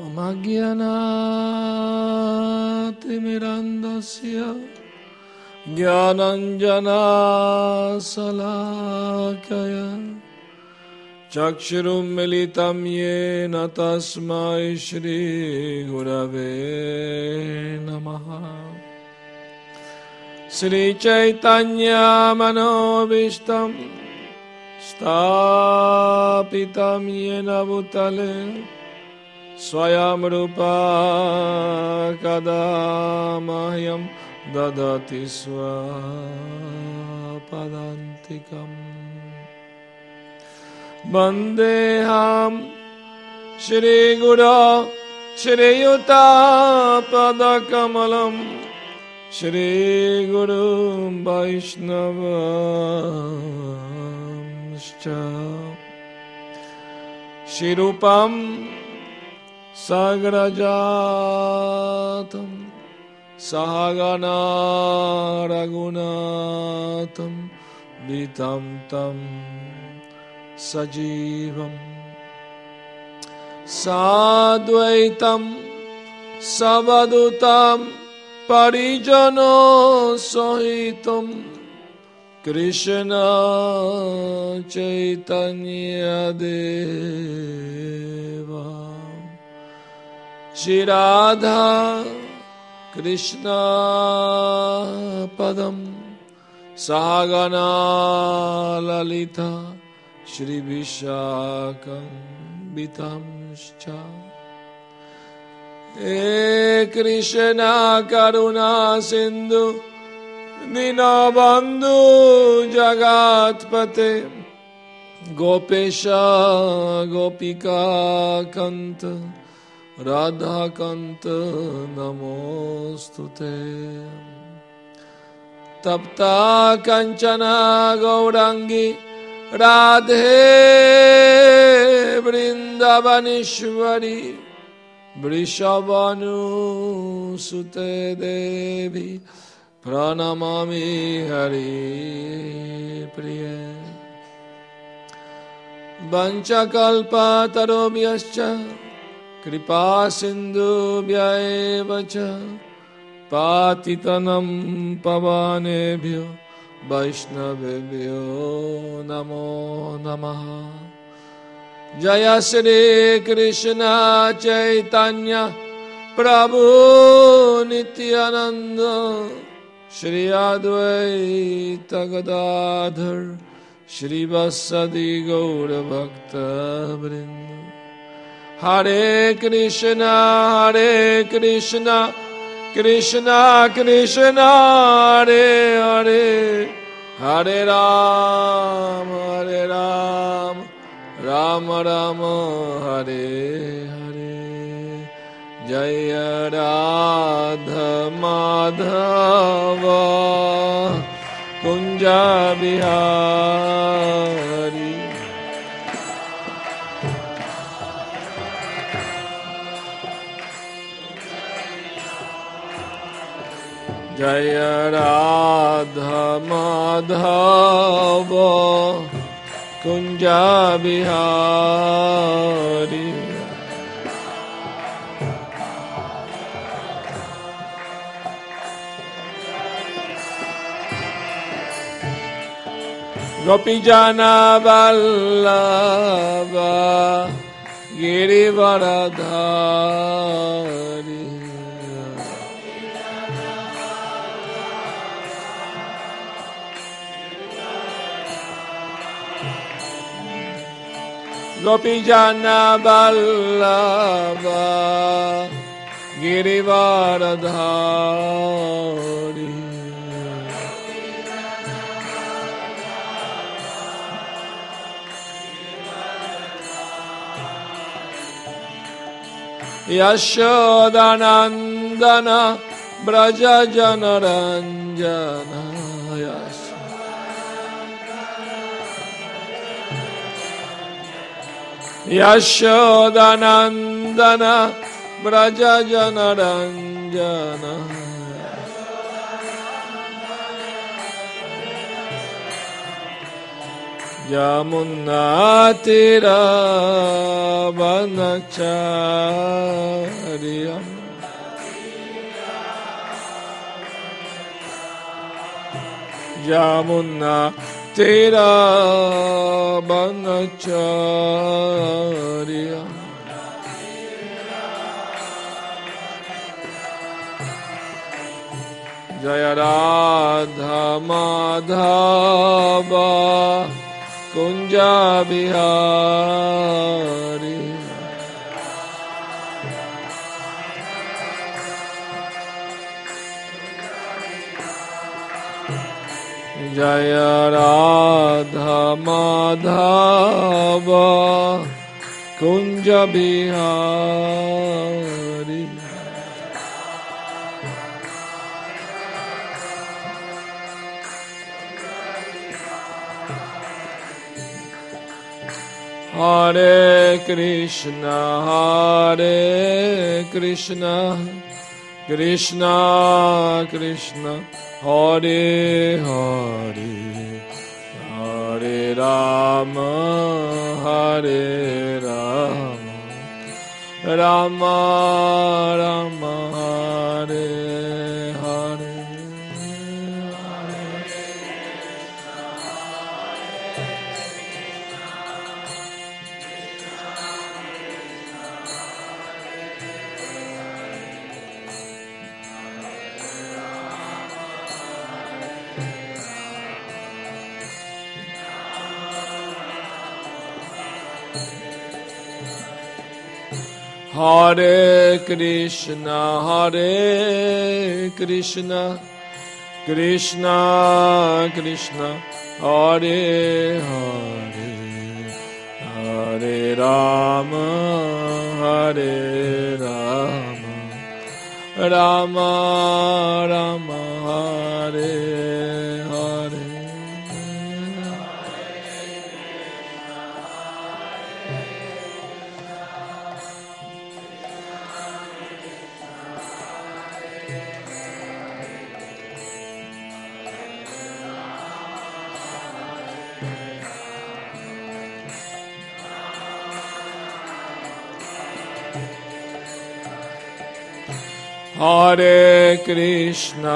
अज्ञानातिमिरन्दस्य ज्ञानञ्जनशलाकया चक्षुरुन्मिलितं येन तस्मै श्रीगुरवे नमः। श्रीचैतन्यमनोभीष्टं स्थापितं येन भूतले स्वयं रूपा कदा मह्यं ददति स्वपदान्तिकम्। वन्देऽहं श्रीगुरो श्रीयुतापदकमलं श्रीगुरुं वैष्णवांश्च। श्रीरूपं साग्रजातं सहगना रघुनाथं वितं तं सजीवं साद्वैतं सवधूतं परिजनो सहितं कृष्ण चैतन्य देवा श्री राधा कृष्ण पदम सहगना ललिता श्री विशाखान्वितांश्च। हे कृष्ण करुणा सिंधु दीनबंधु जगत्पते गोपेश गोपिका कांत राधा कांत नमोस्तुते। तप्ता कंचना गौरांगी राधे वृंदावनेश्वरी वृषभानुसुते देवी प्रणमामि हरिप्रिये। वंशकल्पतरुभ्यश्च कृपा सिन्धुभ्यैव च पातितनं पवनेभ्यो वैष्णवेभ्यो नमो नमः। जय श्री कृष्ण चैतन्य प्रभु नित्यानंद श्री अद्वैत गदाधर श्रीवासदि गौर भक्तवृंद। हरे कृष्ण कृष्ण कृष्ण हरे हरे हरे राम राम राम हरे हरे। जय राधा माधव कुंज बिहारी। जय राधा माधव कुंज बिहारी। गोपीजन वल्लभ गिरिवरधारी। गोपीजन वल्लभ गिरिवरधारी। यशोदानंदन ब्रज जनरंजन। यशोदानंदन ब्रज जनरंजन। Yamunatiravanacharya Yamunatiravanacharya Jaya Radha Madhava Kunja Bihari Jaya Radha Madhava Kunja Bihari Hare Krishna, Krishna Krishna, Hare Hare, Hare Rama, Rama Rama, Hare Hare. Hare Krishna, Krishna Krishna, Hare Hare, Hare Rama, Rama Rama, Hare Hare. Hare Krishna,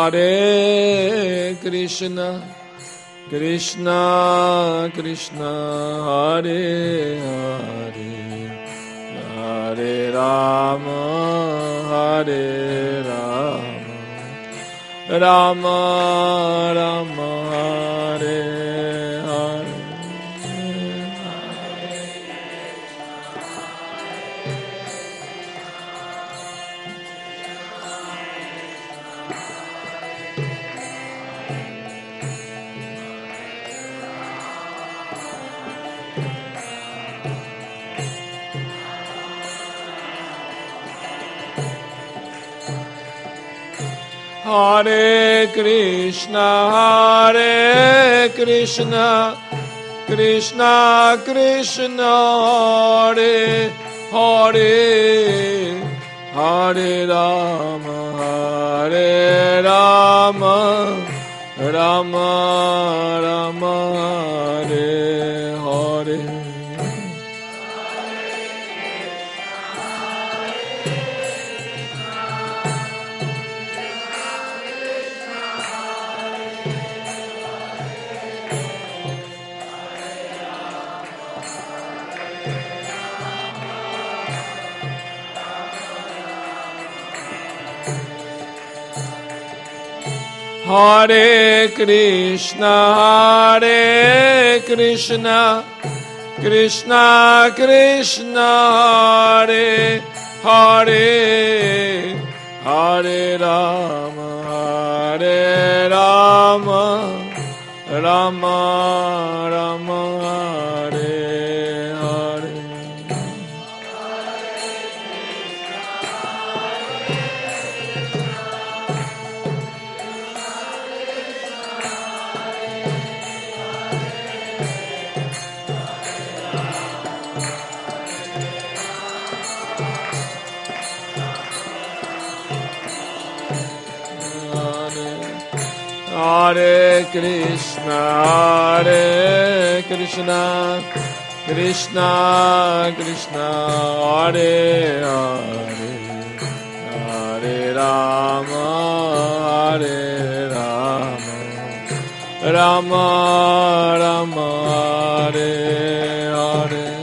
Krishna Krishna, Hare Hare, Hare Rama, Rama Rama, Hare Hare. Hare Krishna, Krishna Krishna, Hare Hare, Hare Rama, Rama Rama, Hare Hare. Hare Krishna, Krishna Krishna, Hare Hare, Hare Rama, Rama Rama, Hare Hare. Hare Krishna, Hare Krishna, Krishna Krishna, Hare Hare, Hare Rama, Hare Rama, Rama Rama, Hare Hare.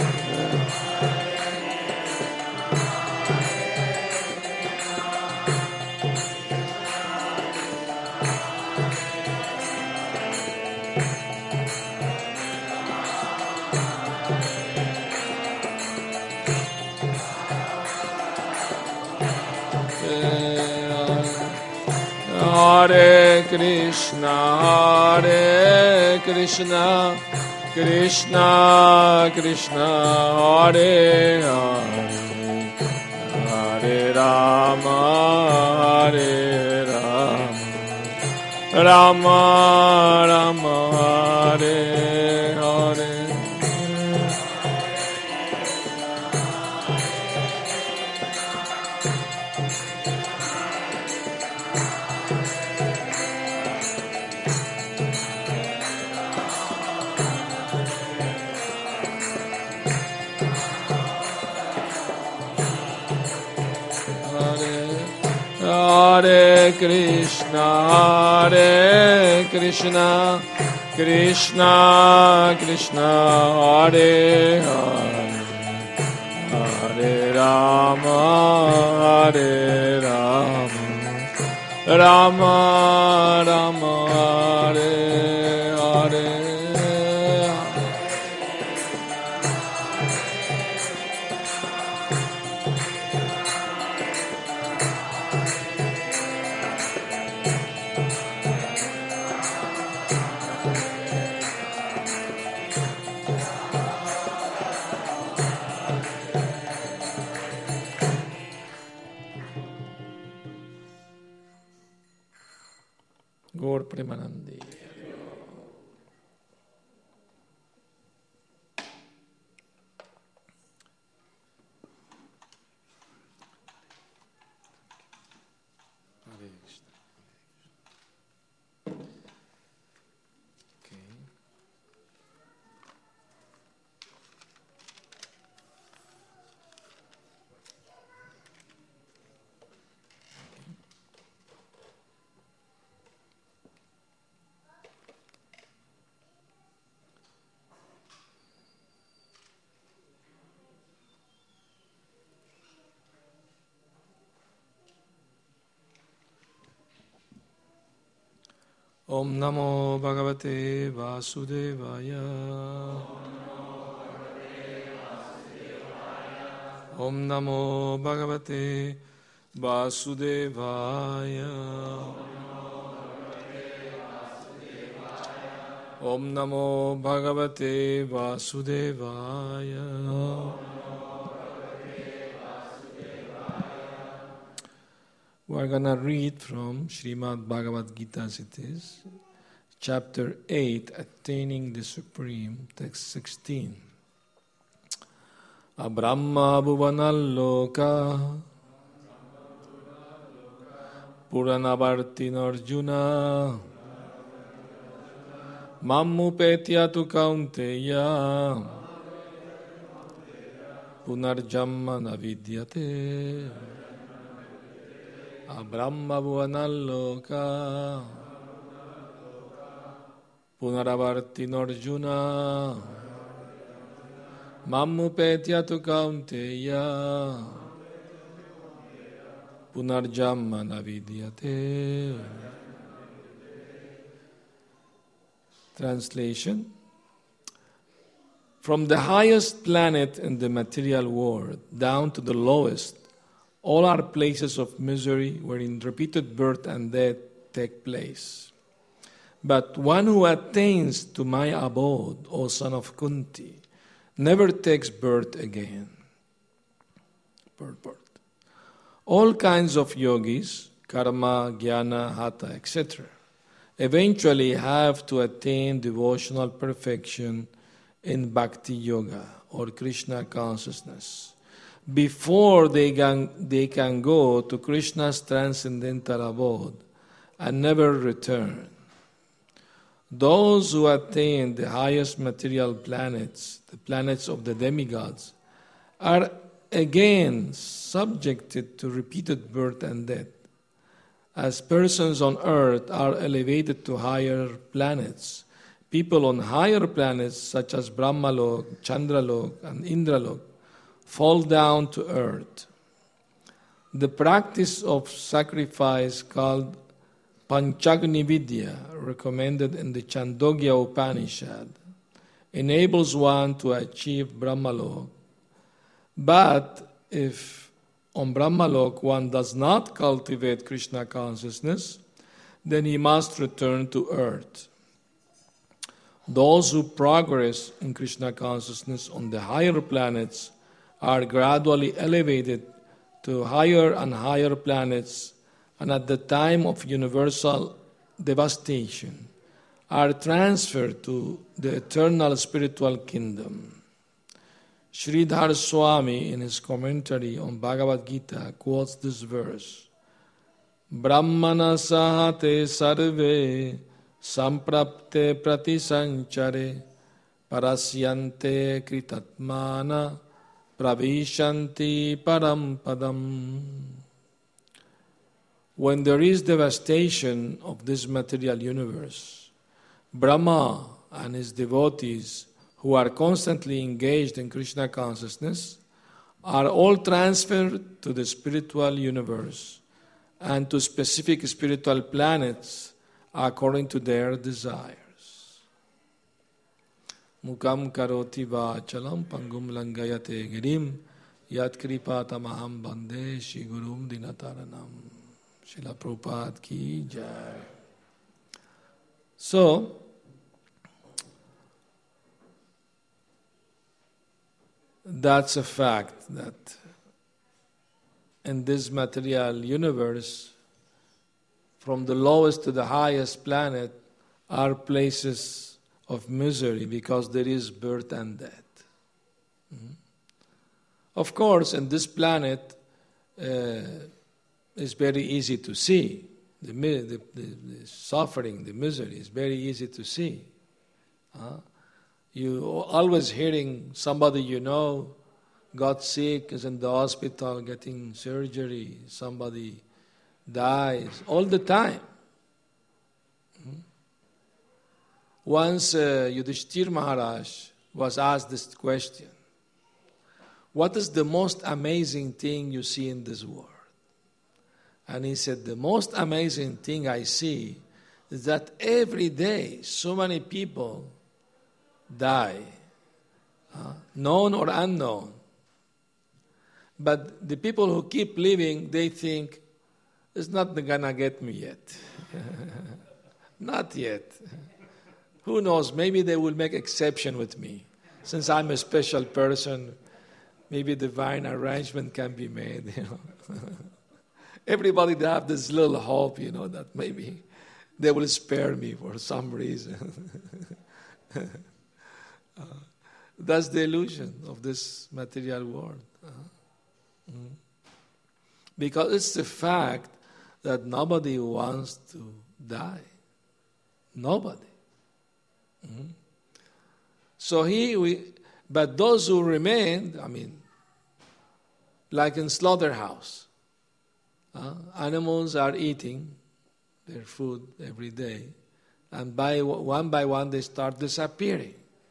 Hare Krishna, Hare Krishna, Krishna Krishna, Hare Hare, Hare Rama, Hare Rama, Rama Rama, Hare Hare. Hare Krishna, Hare Krishna, Krishna Krishna, Hare Hare, Hare Rama, Hare Rama, Rama Rama, Hare Hare. Gaur Premanandi. Hare Krishna. Okay. Om Namo Bhagavate Vasudevaya. Om Namo Bhagavate Vasudevaya. Om Namo Bhagavate Vasudevaya. We're going to read from Srimad Bhagavad Gita as it is, chapter 8, Attaining the Supreme, text 16. Abrahma bhuvanalloka puranavartin arjuna mammupetya tu kaunteya punarjamma navidyate. Abrahma bhuvanalloka punaravartin arjuna mammupetya tu kaunteya punarjamma navidyate. Translation. From the highest planet in the material world down to the lowest, all are places of misery wherein repeated birth and death take place. But one who attains to my abode, O son of Kunti, never takes birth again. Birth. All kinds of yogis, karma, jnana, hatha, etc., eventually have to attain devotional perfection in bhakti yoga or Krishna consciousness before they can go to Krishna's transcendental abode and never return. Those who attain the highest material planets, the planets of the demigods, are again subjected to repeated birth and death, as persons on earth are elevated to higher planets. People on higher planets, such as Brahmalok, Chandralok, and Indralok, fall down to earth. The practice of sacrifice called Panchagni Vidya, recommended in the Chandogya Upanishad, enables one to achieve Brahmalok. But if on Brahmalok one does not cultivate Krishna consciousness, then he must return to earth. Those who progress in Krishna consciousness on the higher planets are gradually elevated to higher and higher planets, and at the time of universal devastation are transferred to the eternal spiritual kingdom. Sridhar Swami, in his commentary on Bhagavad Gita, quotes this verse: Brahmana sahate sarve samprapte pratisanchare parasyante kritatmana pravishanti param padam. When there is devastation of this material universe, Brahma and his devotees who are constantly engaged in Krishna consciousness are all transferred to the spiritual universe and to specific spiritual planets according to their desires. Mukam karoti vachalam pangum langayate girim yat kripatamaham bande Shri Gurum Dinataranam. Srila Prabhupada ki jai. So, that's a fact that in this material universe, from the lowest to the highest planet, are places of misery because there is birth and death. Of course, in this planet, it's very easy to see. The suffering, the misery is very easy to see. You always hearing somebody you know got sick, is in the hospital getting surgery, somebody dies, all the time. Once Yudhishthir Maharaj was asked this question: what is the most amazing thing you see in this world? And he said, the most amazing thing I see is that every day so many people die, known or unknown. But the people who keep living, they think, it's not gonna get me yet. Not yet. Who knows, maybe they will make exception with me. Since I'm a special person, maybe divine arrangement can be made, Everybody they have this little hope, that maybe they will spare me for some reason. That's the illusion of this material world. Because it's the fact that nobody wants to die. Nobody. So but those who remain, like in slaughterhouse, animals are eating their food every day, and by one they start disappearing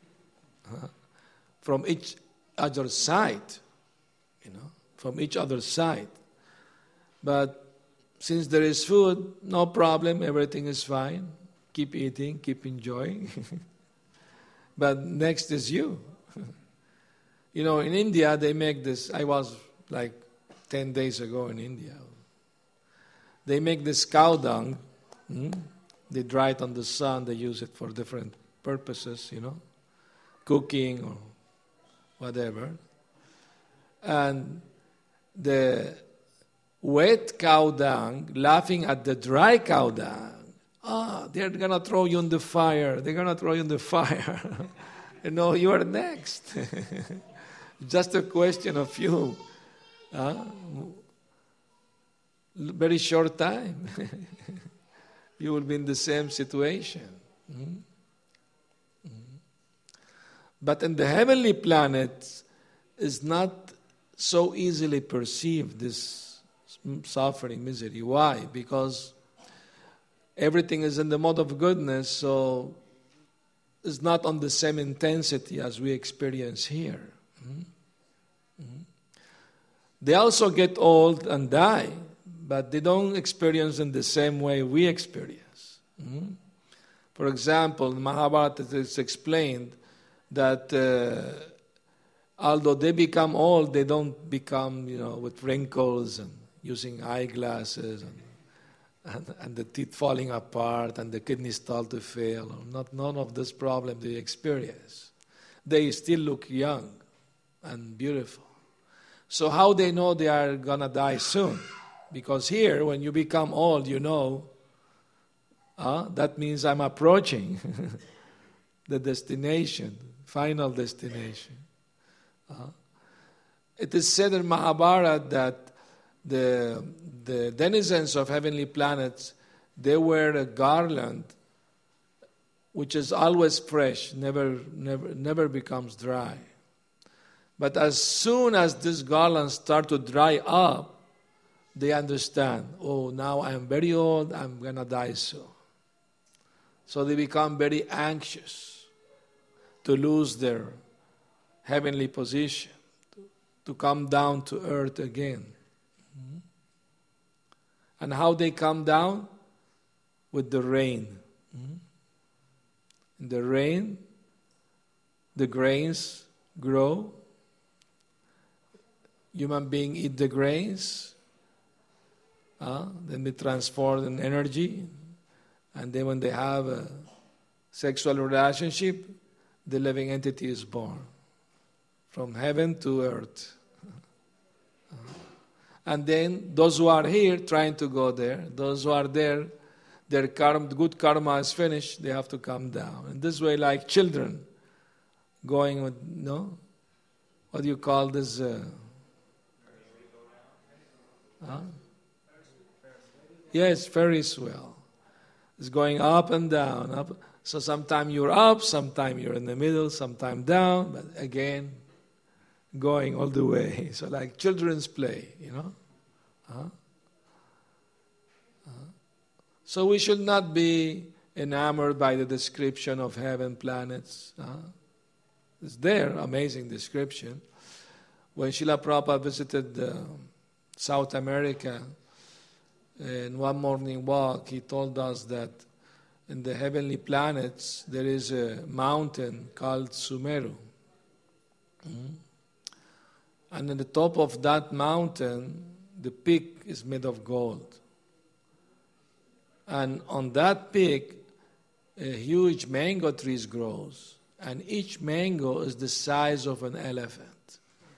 from each other's sight, from each other's sight. But since there is food, no problem, everything is fine. Keep eating, keep enjoying. But next is you. In India they make this. I was like 10 days ago in India. They make this cow dung. They dry it on the sun. They use it for different purposes, cooking or whatever. And the wet cow dung laughing at the dry cow dung. They're going to throw you in the fire. They're going to throw you in the fire. You are next. Just a question of you. Very short time. you will be in the same situation. Mm? But in the heavenly planets, is not so easily perceived, this suffering, misery. Why? Because everything is in the mode of goodness, so it's not on the same intensity as we experience here. They also get old and die, but they don't experience in the same way we experience. For example, in Mahabharata it is explained that although they become old, they don't become, with wrinkles and using eyeglasses and the teeth falling apart and the kidney start to fail. None of this problem they experience. They still look young and beautiful. So how they know they are going to die soon? Because here, when you become old, that means I'm approaching the destination, final destination. It is said in Mahabharata that the denizens of heavenly planets, they wear a garland which is always fresh, never becomes dry. But as soon as this garland starts to dry up, they understand, now I'm very old, I'm going to die soon. So they become very anxious to lose their heavenly position, to come down to earth again. And how they come down? With the rain. In the rain, the grains grow. Human beings eat the grains. Then they transform in energy. And then when they have a sexual relationship, the living entity is born. From heaven to earth. And then those who are here trying to go there, those who are there, their good karma is finished, they have to come down. And this way, like children going with, what do you call this? Yes, Ferris wheel. It's going up and down. Up. So sometimes you're up, sometimes you're in the middle, sometimes down, but again, going all the way. So like children's play, So we should not be enamored by the description of heaven, planets. It's there, amazing description. When Srila Prabhupada visited South America, in one morning walk, he told us that in the heavenly planets there is a mountain called Sumeru. And on the top of that mountain, the peak is made of gold. And on that peak, a huge mango tree grows. And each mango is the size of an elephant.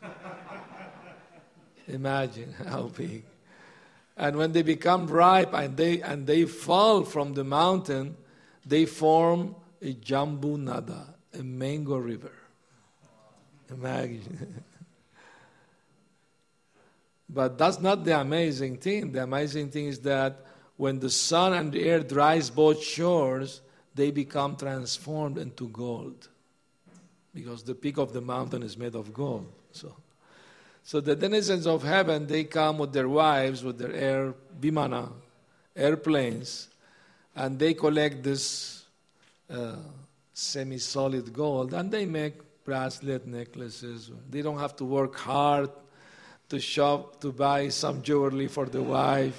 Imagine how big. And when they become ripe and they fall from the mountain, they form a Jambu Nada, a mango river. Imagine. But that's not the amazing thing. The amazing thing is that when the sun and the air dries both shores, they become transformed into gold. Because the peak of the mountain is made of gold. So the denizens of heaven, they come with their wives, with their vimana, airplanes, and they collect this semi-solid gold, and they make bracelet necklaces. They don't have to work hard to shop, to buy some jewelry for the wife,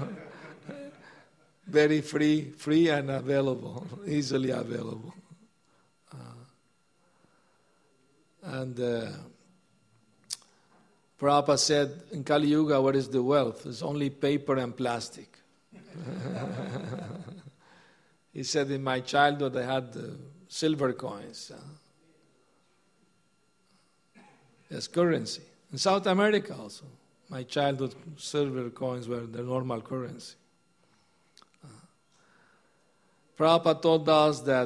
Very free and available, easily available. Prabhupada said, in Kali Yuga, what is the wealth? It's only paper and plastic. He said, in my childhood, I had silver coins. As currency. In South America also, my childhood silver coins were the normal currency. Prabhupada told us that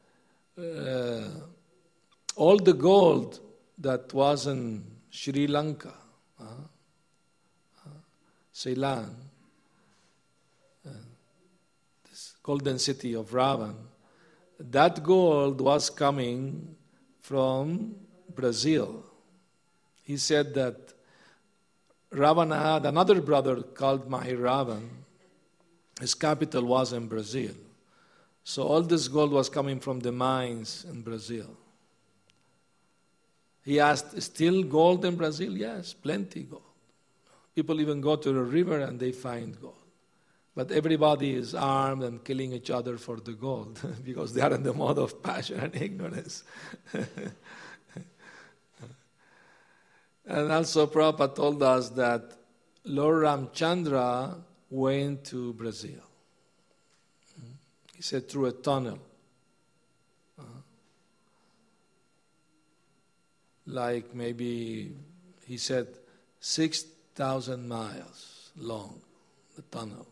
all the gold that was in Sri Lanka, Ceylon, golden city of Ravan, that gold was coming from Brazil. He said that Ravana had another brother called Mahiravan. His capital was in Brazil. So all this gold was coming from the mines in Brazil. He asked, still gold in Brazil? Yes, plenty gold. People even go to the river and they find gold. But everybody is armed and killing each other for the gold because they are in the mode of passion and ignorance. And also Prabhupada told us that Lord Ramchandra went to Brazil. He said through a tunnel. Like maybe, he said, 6,000 miles long, the tunnel.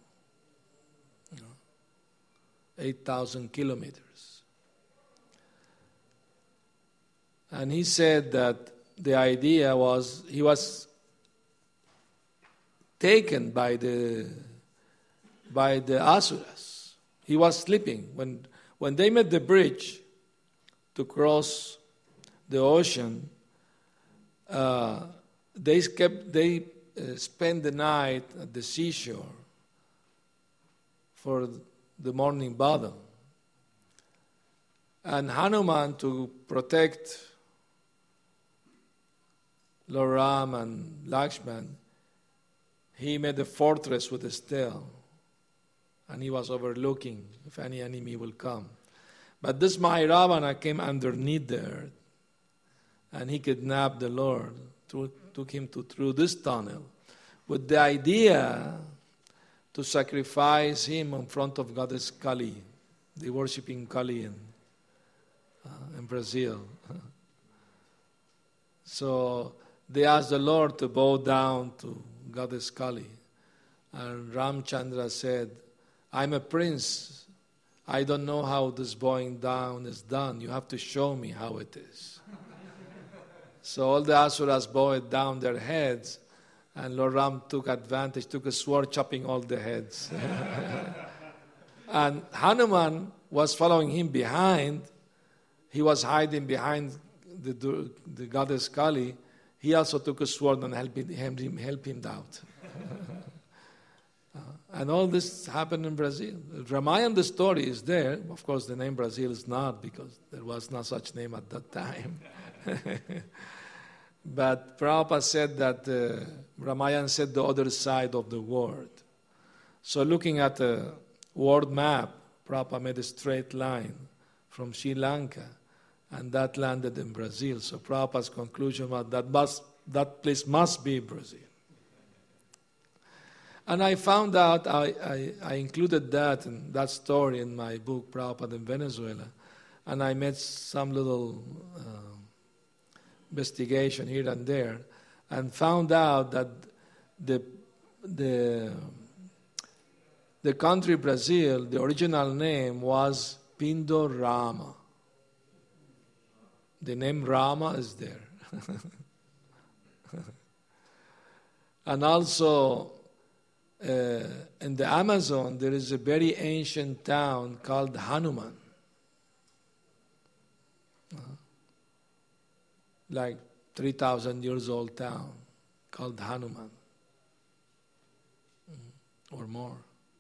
8,000 kilometers. And he said that the idea was, he was taken by the asuras. He was sleeping. When they made the bridge to cross the ocean, they spent the night at the seashore for the morning bottom. And Hanuman, to protect Lord Ram and Lakshman, he made a fortress with a steel, and he was overlooking if any enemy will come. But this Mahiravana came underneath the earth, and he kidnapped the Lord, took him through this tunnel, with the idea to sacrifice him in front of Goddess Kali. They worshipping Kali in Brazil. So they asked the Lord to bow down to Goddess Kali. And Ramchandra said, I'm a prince. I don't know how this bowing down is done. You have to show me how it is. So all the asuras bowed down their heads, and Lord Ram took advantage, took a sword chopping all the heads. And Hanuman was following him behind. He was hiding behind the goddess Kali. He also took a sword and helped him out. And all this happened in Brazil. Ramayana, the story is there. Of course, the name Brazil is not, because there was no such name at that time. But Prabhupada said that Ramayana said the other side of the world. So looking at the world map, Prabhupada made a straight line from Sri Lanka, and that landed in Brazil. So Prabhupada's conclusion was that place must be Brazil. And I found out, I included that story in my book, Prabhupada in Venezuela, and I made some little investigation here and there, and found out that the country Brazil, the original name was Pindorama. The name Rama is there. And also, in the Amazon, there is a very ancient town called Hanuman. Like 3,000 years old town called Hanuman, or more.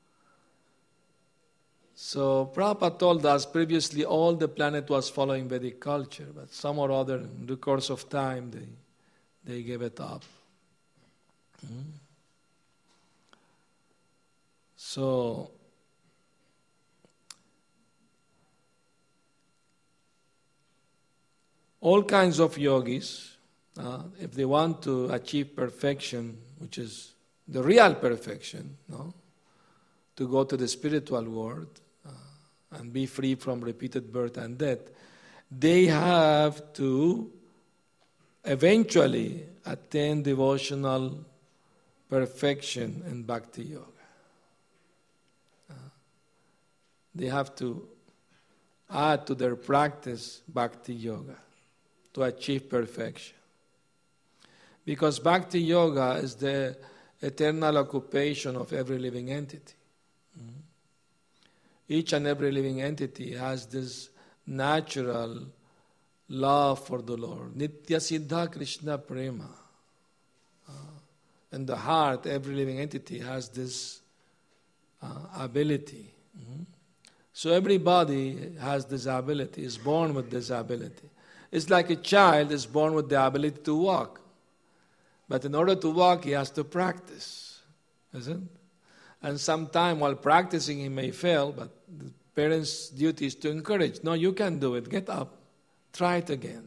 So Prabhupada told us previously all the planet was following Vedic culture, but some or other, in the course of time, they gave it up. So all kinds of yogis, if they want to achieve perfection, which is the real perfection, to go to the spiritual world and be free from repeated birth and death, they have to eventually attain devotional perfection in Bhakti Yoga. They have to add to their practice Bhakti Yoga to achieve perfection. Because Bhakti Yoga is the eternal occupation of every living entity. Each and every living entity has this natural love for the Lord. Nitya Siddha Krishna Prema. In the heart, every living entity has this ability. So everybody has this ability, is born with this ability. It's like a child is born with the ability to walk. But in order to walk, he has to practice. Isn't it? And sometime while practicing, he may fail, but the parents' duty is to encourage. No, you can do it. Get up. Try it again.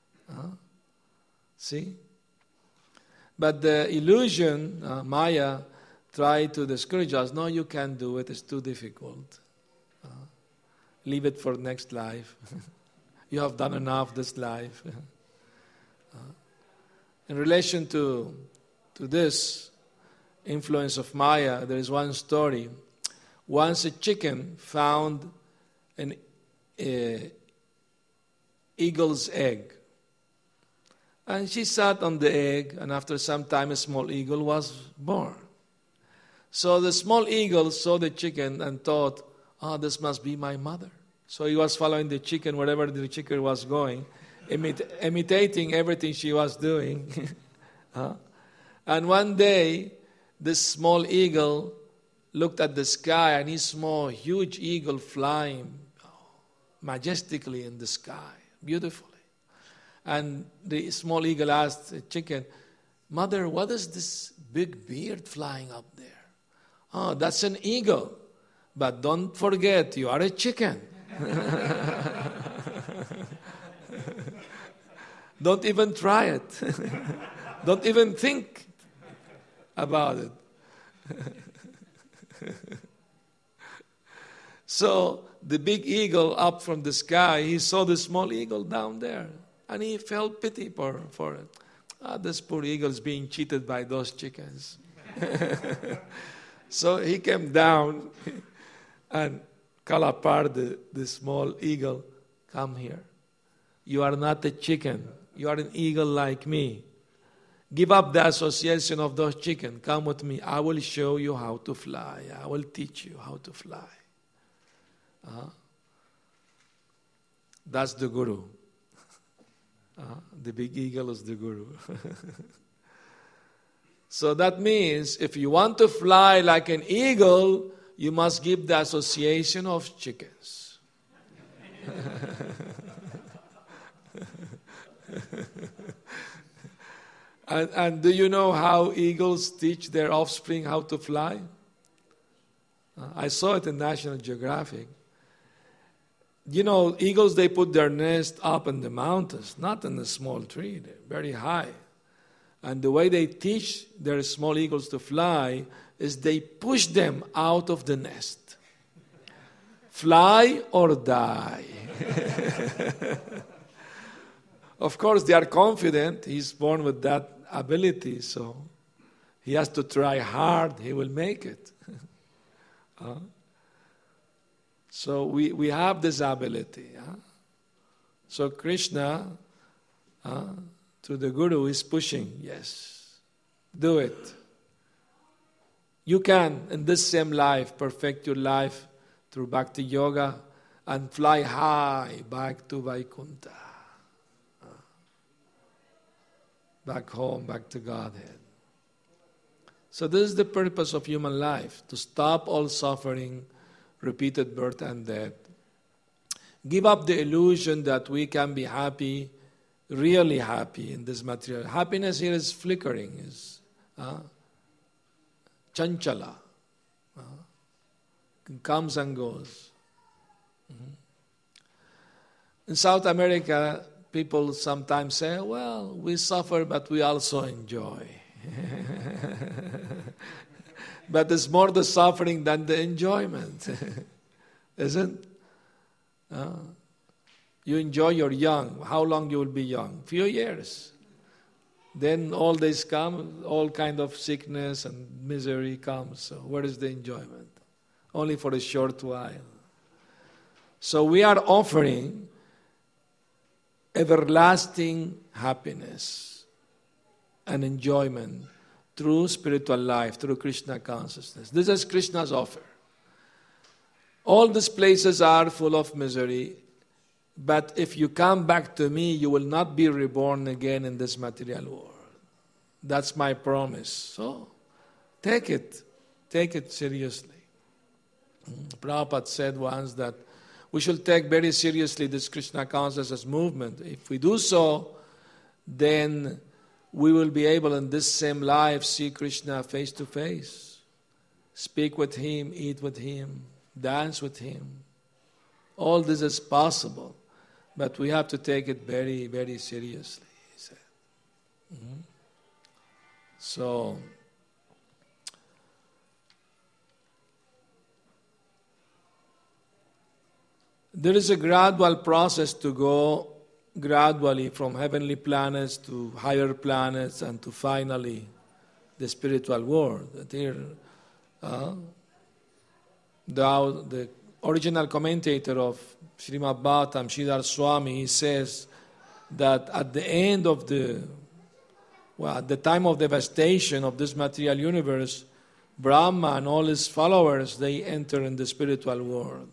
See? But the illusion, Maya, try to discourage us. No, you can't do it. It's too difficult. Leave it for next life. You have done enough this life. In relation to this influence of Maya, there is one story. Once a chicken found an eagle's egg. And she sat on the egg, and after some time a small eagle was born. So the small eagle saw the chicken and thought, this must be my mother. So he was following the chicken wherever the chicken was going, imitating everything she was doing. And one day, this small eagle looked at the sky, and he saw a huge eagle flying majestically in the sky, beautifully. And the small eagle asked the chicken, Mother, what is this big beard flying up there? That's an eagle. But don't forget, you are a chicken. Don't even try it. Don't even think about it. So the big eagle up from the sky, he saw the small eagle down there. And he felt pity for it. This poor eagle is being cheated by those chickens. So he came down and called apart the small eagle. Come here. You are not a chicken. You are an eagle like me. Give up the association of those chickens. Come with me. I will show you how to fly. I will teach you how to fly. That's the guru. The big eagle is the guru. So that means if you want to fly like an eagle, you must give the association of chickens. And do you know how eagles teach their offspring how to fly? I saw it in National Geographic. You know, eagles, they put their nest up in the mountains, not in a small tree. They're very high. And the way they teach their small eagles to fly is they push them out of the nest. Fly or die. Of course, they are confident. He's born with that ability, so he has to try hard. He will make it. So we have this ability. So Krishna, through the Guru, is pushing. Yes, do it. You can, in this same life, perfect your life through Bhakti Yoga and fly high back to Vaikuntha. Back home, back to Godhead. So this is the purpose of human life, to stop all suffering, repeated birth and death. Give up the illusion that we can be happy, really happy in this material. Happiness here is flickering, is chanchala. Comes and goes. In South America, people sometimes say, well, we suffer, but we also enjoy. But it's more the suffering than the enjoyment. Isn't? You enjoy your young. How long you will be young? Few years. Then all this come, all kind of sickness and misery comes. So where is the enjoyment? Only for a short while. So we are offering everlasting happiness and enjoyment through spiritual life, through Krishna consciousness. This is Krishna's offer. All these places are full of misery, but if you come back to me, you will not be reborn again in this material world. That's my promise. So, take it seriously. Prabhupada said once that we should take very seriously this Krishna consciousness movement. If we do so, then we will be able in this same life see Krishna face to face, speak with Him, eat with Him, dance with Him. All this is possible, but we have to take it very, very seriously, he said. So, there is a gradual process to go gradually from heavenly planets to higher planets and to finally the spiritual world. Here, the original commentator of Srimad Bhagavatam, Sridhar Swami, he says that at the end of at the time of devastation of this material universe, Brahma and all his followers, they enter in the spiritual world.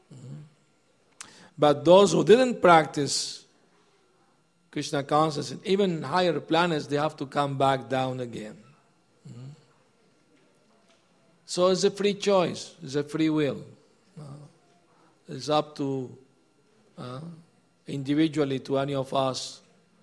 But those who didn't practice Krishna consciousness, even higher planets, they have to come back down again. So it's a free choice, it's a free will. It's up to individually to any of us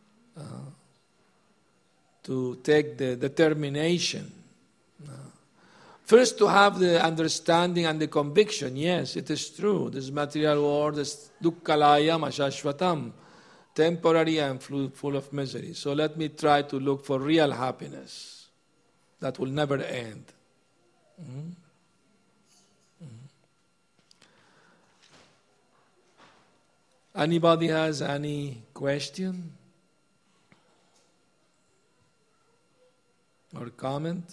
to take the determination. First, to have the understanding and the conviction, yes, it is true. This material world is dukkhalayam ashashvatam, temporary and full of misery. So let me try to look for real happiness that will never end. Anybody has any question or comment?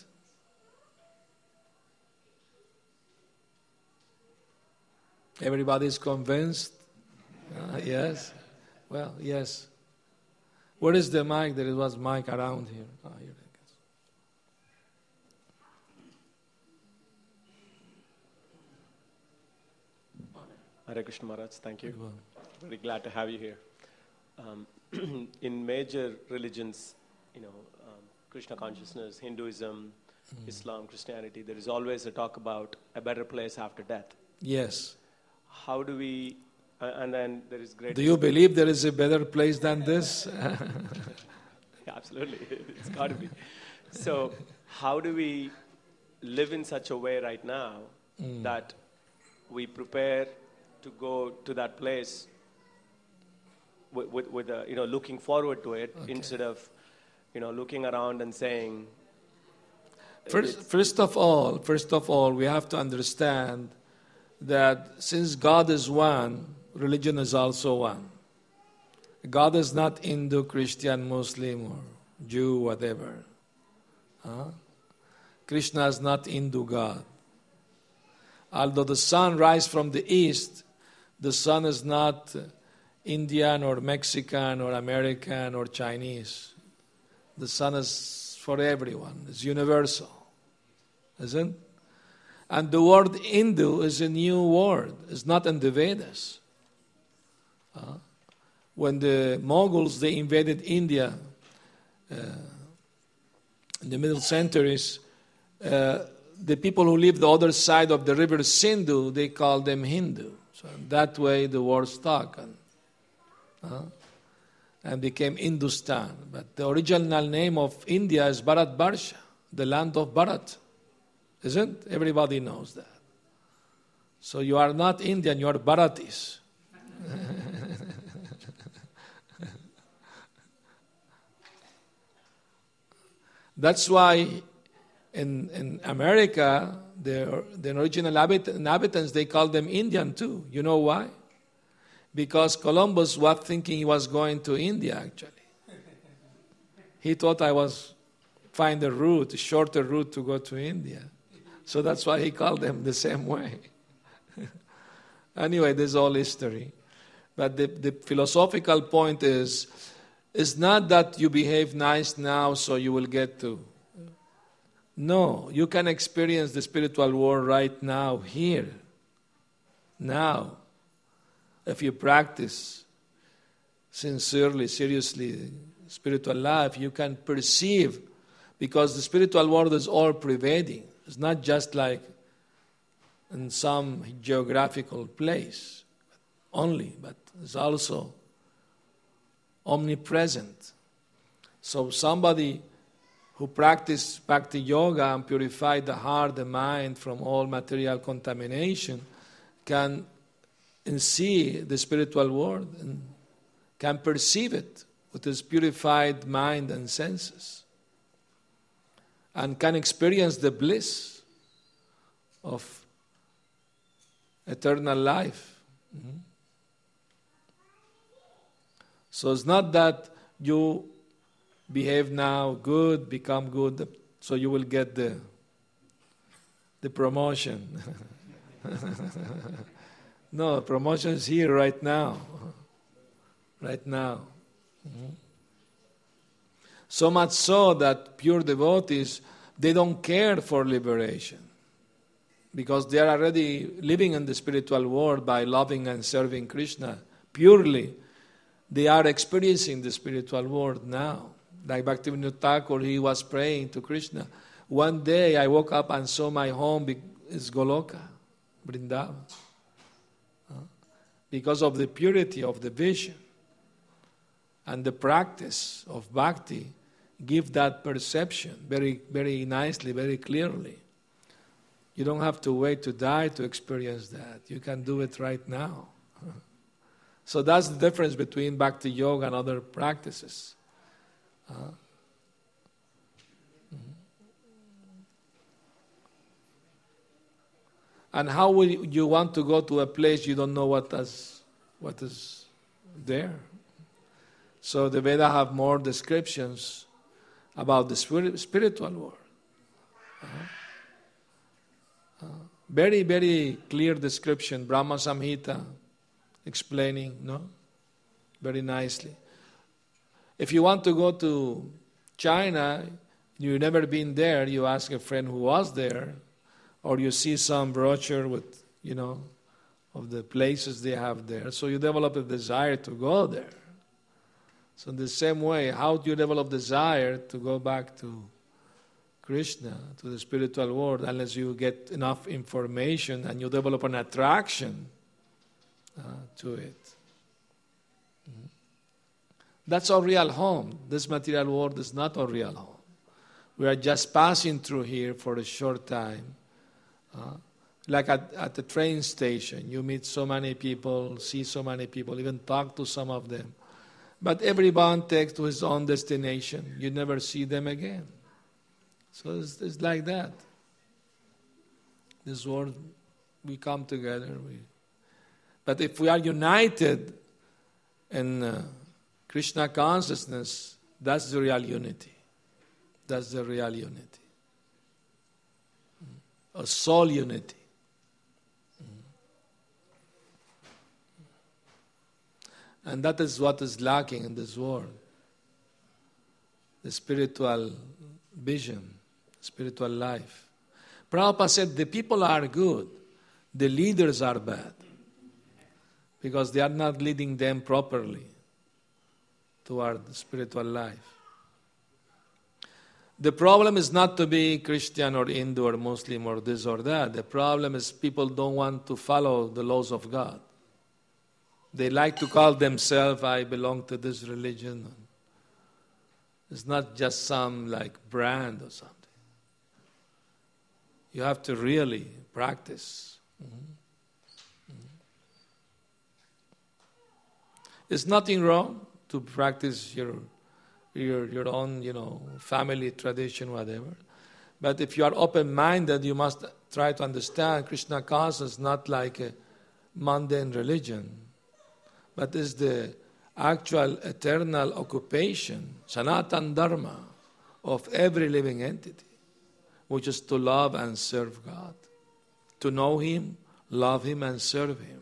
Everybody is convinced? Yes? Well, yes. Where is the mic? There was mic around here. Here it is. Hare Krishna Maharaj, thank you. Very glad to have you here. In major religions, Krishna consciousness, Hinduism, Islam, Christianity, there is always a talk about a better place after death. Yes. How do we, and then there is great... Do you believe there is a better place than this? Yeah, absolutely, it's got to be. So how do we live in such a way right now that we prepare to go to that place with looking forward to it, instead of, looking around and saying... First of all, we have to understand that since God is one, religion is also one. God is not Hindu, Christian, Muslim, or Jew, whatever. Krishna is not Hindu God. Although the sun rises from the east, the sun is not Indian or Mexican or American or Chinese. The sun is for everyone. It's universal. Isn't it? And the word Hindu is a new word. It's not in the Vedas. When the Mughals, they invaded India in the middle centuries, the people who lived the other side of the river Sindhu, they called them Hindu. So that way the word stuck and became Hindustan. But the original name of India is Bharatvarsha, the land of Bharat. Isn't? Everybody knows that. So you are not Indian, you are Bharatis. That's why in America, the original inhabitants, they call them Indian too. You know why? Because Columbus was thinking he was going to India, actually. He thought I was find a shorter route to go to India. So that's why he called them the same way. Anyway, this is all history. But the philosophical point is, it's not that you behave nice now so you will get to. No, you can experience the spiritual world right now, here. Now, if you practice sincerely, seriously, spiritual life, you can perceive, because the spiritual world is all pervading. It's not just like in some geographical place only, but it's also omnipresent. So somebody who practice Bhakti Yoga and purify the heart, the mind from all material contamination can see the spiritual world and can perceive it with his purified mind and senses, and can experience the bliss of eternal life. Mm-hmm. So it's not that you behave now good, become good, so you will get the promotion. No, promotion is here right now. Right now. Mm-hmm. So much so that pure devotees, they don't care for liberation, because they are already living in the spiritual world by loving and serving Krishna purely. They are experiencing the spiritual world now. Like Bhaktivinoda Thakur, he was praying to Krishna. One day I woke up and saw my home is Goloka, Vrindavan. Because of the purity of the vision and the practice of bhakti, give that perception very, very nicely, very clearly. You don't have to wait to die to experience that. You can do it right now. So that's the difference between Bhakti Yoga and other practices. And how will you want to go to a place you don't know what is there? So the Vedas have more descriptions about the spiritual world. Very, very clear description, Brahma Samhita, explaining, no? Very nicely. If you want to go to China, you've never been there, you ask a friend who was there, or you see some brochure with, of the places they have there. So you develop a desire to go there. So in the same way, how do you develop desire to go back to Krishna, to the spiritual world, unless you get enough information and you develop an attraction to it? Mm-hmm. That's our real home. This material world is not our real home. We are just passing through here for a short time. Like at the train station, you meet so many people, see so many people, even talk to some of them. But everyone takes to his own destination. You never see them again. So it's like that. This world, we come together. But if we are united in Krishna consciousness, that's the real unity. That's the real unity. A soul unity. And that is what is lacking in this world. The spiritual vision, spiritual life. Prabhupada said the people are good, the leaders are bad, because they are not leading them properly toward the spiritual life. The problem is not to be Christian or Hindu or Muslim or this or that. The problem is people don't want to follow the laws of God. They like to call themselves, I belong to this religion. It's not just some brand or something. You have to really practice. There's nothing wrong to practice your own, family tradition, whatever. But if you are open-minded, you must try to understand Krishna consciousness is not like a mundane religion, but is the actual eternal occupation, Sanatan Dharma, of every living entity, which is to love and serve God, to know Him, love Him, and serve Him.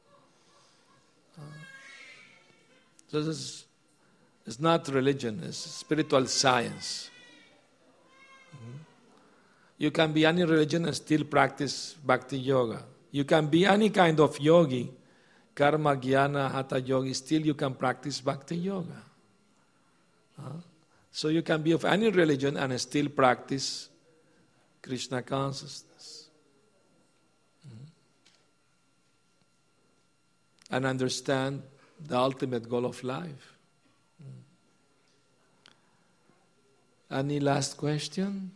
So this is not religion, it's spiritual science. You can be any religion and still practice Bhakti Yoga. You can be any kind of yogi, karma, jnana, hatha yogi, still you can practice bhakti yoga. So you can be of any religion and still practice Krishna consciousness. And understand the ultimate goal of life. Any last question?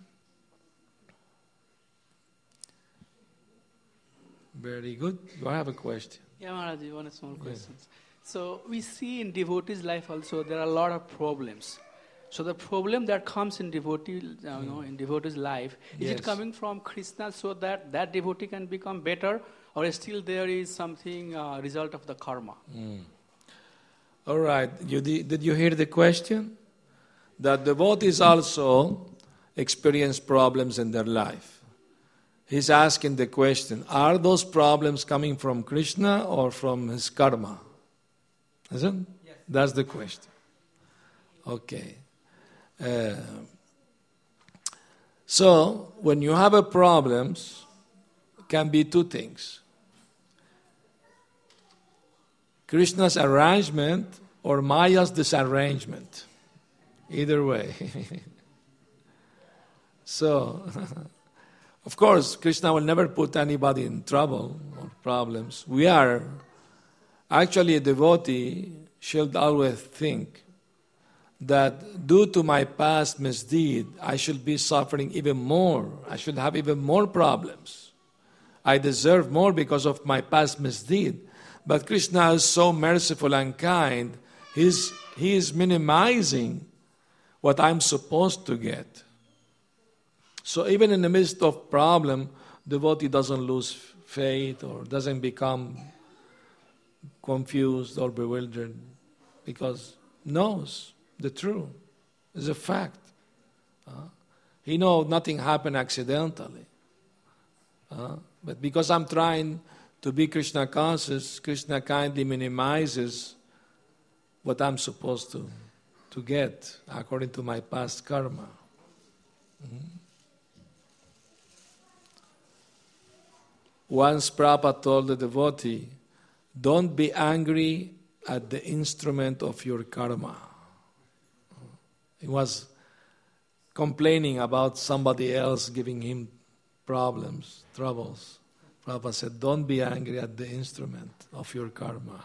Very good. Do I have a question? Yeah, Maharaj, one small question. So we see in devotees' life also there are a lot of problems. So the problem that comes in in devotee's life, is it coming from Krishna so that that devotee can become better, or still there is something result of the karma? All right. Did you hear the question? That devotees also experience problems in their life. He's asking the question, are those problems coming from Krishna or from his karma? Isn't it? Yes. That's the question. Okay. So, when you have a problems, it can be two things. Krishna's arrangement or Maya's disarrangement. Either way. So, of course, Krishna will never put anybody in trouble or problems. We are, actually a devotee should always think that due to my past misdeed, I should be suffering even more. I should have even more problems. I deserve more because of my past misdeed. But Krishna is so merciful and kind, he is minimizing what I'm supposed to get. So even in the midst of problem, devotee doesn't lose faith or doesn't become confused or bewildered, because knows the truth. It's a fact. He knows nothing happened accidentally. But because I'm trying to be Krishna conscious, Krishna kindly minimizes what I'm supposed to get according to my past karma. Once Prabhupada told the devotee, don't be angry at the instrument of your karma. He was complaining about somebody else giving him problems, troubles. Prabhupada said, don't be angry at the instrument of your karma.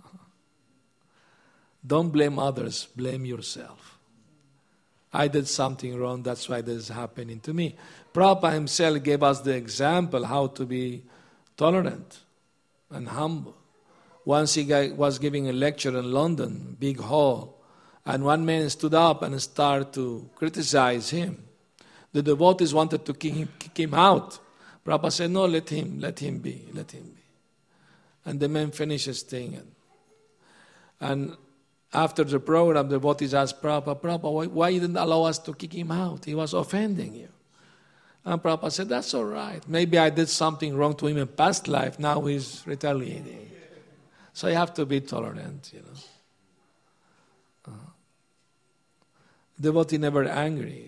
Don't blame others, blame yourself. I did something wrong, that's why this is happening to me. Prabhupada himself gave us the example how to be tolerant and humble. Once he was giving a lecture in London, big hall, and one man stood up and started to criticize him. The devotees wanted to kick him out. Prabhupada said, no, let him be. And the man finished his thing. And after the program, the devotees asked Prabhupada, why you didn't allow us to kick him out? He was offending you. And Prabhupada said, that's all right. Maybe I did something wrong to him in past life. Now he's retaliating. So you have to be tolerant, Devotee never angry.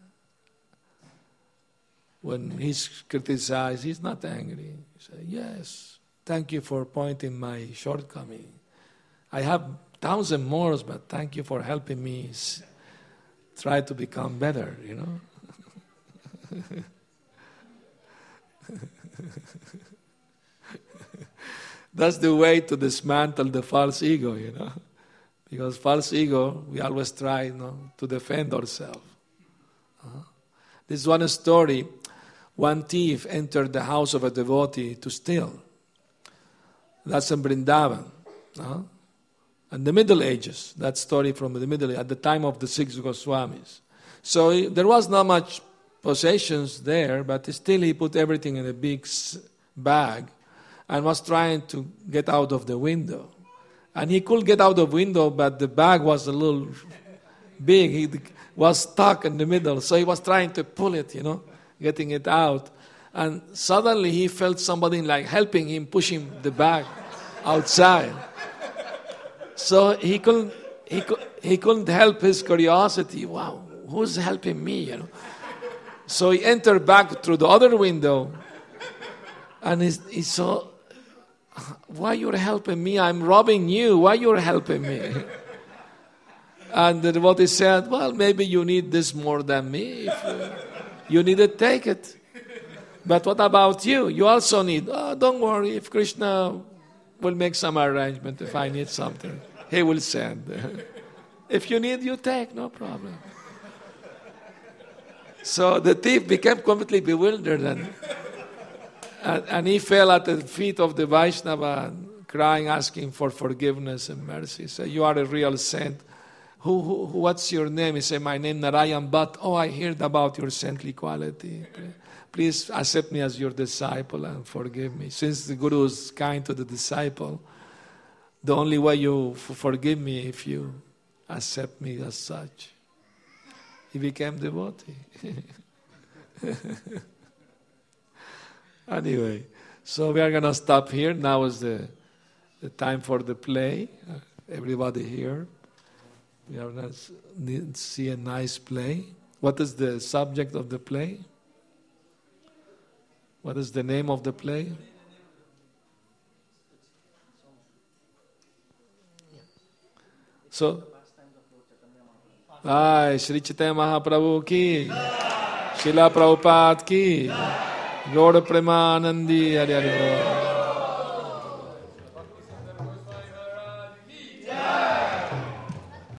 When he's criticized, he's not angry. He says, yes, thank you for pointing my shortcoming. I have 1,000 more, but thank you for helping me try to become better, That's the way to dismantle the false ego, Because false ego, we always try to defend ourselves. This is one story. One thief entered the house of a devotee to steal. That's in Vrindavan. In the Middle Ages, that story from the Middle Ages, at the time of the six Goswamis. So there was not much possessions there, but still he put everything in a big bag and was trying to get out of the window. And he could get out of the window, but the bag was a little big. He was stuck in the middle, so he was trying to pull it, getting it out. And suddenly he felt somebody helping him, pushing the bag outside. So he couldn't help his curiosity. Wow, who's helping me? So he entered back through the other window, And he's so, why you're helping me? I'm robbing you. Why you're helping me? And the devotee said, well, maybe you need this more than me. If you need it, take it. But what about you? You also need. Oh, don't worry. If Krishna will make some arrangement, if I need something, he will send. If you need, you take, no problem. So the thief became completely bewildered and he fell at the feet of the Vaishnava, crying, asking for forgiveness and mercy. He said, you are a real saint. What's your name? He said, my name Narayan Bhatt. Oh, I heard about your saintly quality. Please accept me as your disciple and forgive me. Since the Guru is kind to the disciple, the only way you forgive me if you accept me as such. He became devotee. Anyway, so we are going to stop here. Now is the time for the play. Everybody here. We are going to see a nice play. What is the subject of the play? What is the name of the play? So, Shri Chaitanya Mahaprabhu ki, Srila Prabhupada ki, Gaura Premanandi, Hari Hari Bol.